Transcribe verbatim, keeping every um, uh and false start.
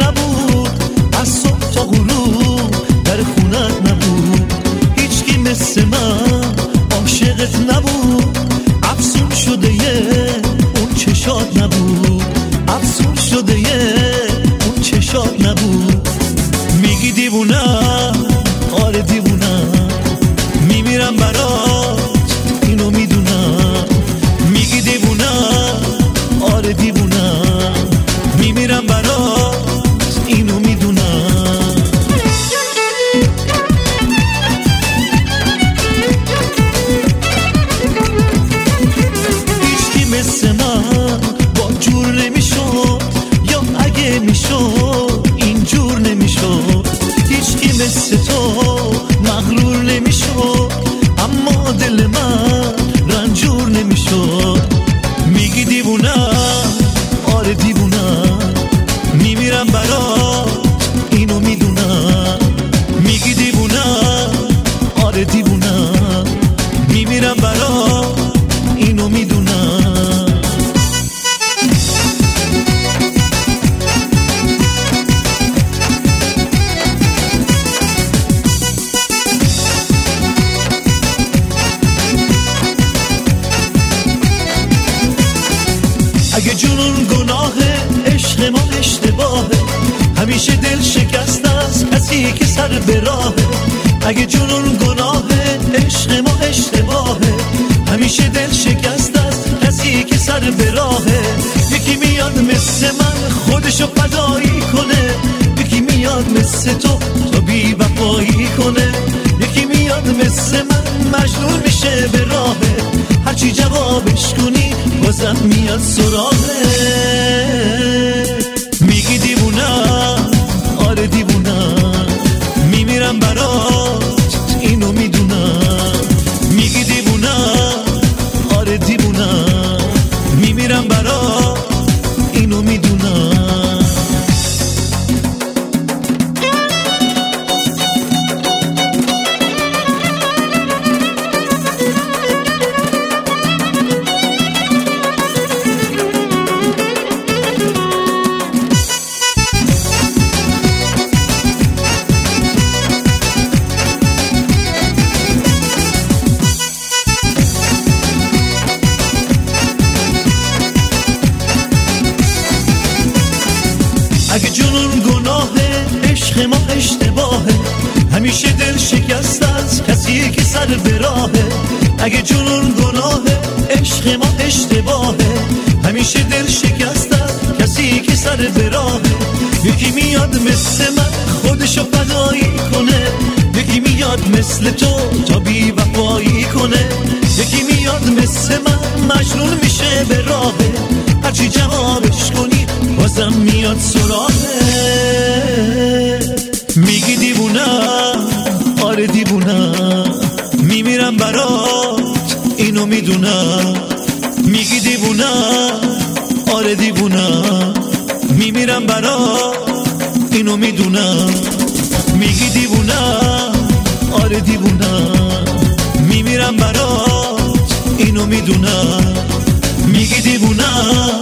نبود، از صبح تا غروب در خونت نبود، هیچکی مثل من عاشقت نبود، افسون شده یه اون چشات نبود، افسون شده یه اون چشات نبود. میگی دیوونم، آره دیوونم، میمیرم برات اینو میدونم. میگی دیوونم، آره دیوونم، میمیرم برات اینو میدونم. هیچکی مثل من با جور نمیشد، یا اگه میشد اینجور نمیشد. هیچکی مثل تو مغرور نمیشد، اما دل من رنجور نمیشد. میگی دیوونم، آره دیوونم، میمیرم برات اینو میدونم. میگی دیوونم، آره دیوونم، میمیرم برات اینو میدونم. اگه جنون گناهه، عشق ما اشتباهه، همیشه دل شکست است کسی که سر به راهه. اگه جنون گناهه، عشق ما اشتباهه، همیشه دل شکست است کسی که سر به راهه. یکی میاد مثل من خودشو فدایی کنه، یکی میاد مثل تو تا بی وفایی کنه، یکی میاد مثل من مجنون میشه به راهه، هرچی جوابش کنی بازم میاد سراغه. میگی دیوونم، آره دیوونم، میمیرم برات اینو میدونم. میگی دیوونم، آره دیوونم، میمیرم برات اینو میدونم. اگه جنون گناهه، عشق ما اشتباهه، همیشه دل شکست از کسی که سر به راهه. اگه جنون گناهه، عشق ما اشتباهه، همیشه دل شکست از کسی که سر به راهه. یکی میاد مثل من خودشو فدایی کنه، یکی میاد مثل تو تا بی وفایی کنه، یکی میاد مثل من مجنون میشه به راهه، هرچی جوابش کنی بازم میاد سراغه. میگی دیوونم، آره دیوونم، میمیرم برات اینو میدونم. میگی دیوونم، آره دیوونم، میمیرم برات اینو میدونم. میگی دیوونم، آره دیوونم، میمیرم برات اینو میدونم. میگی دیوونم،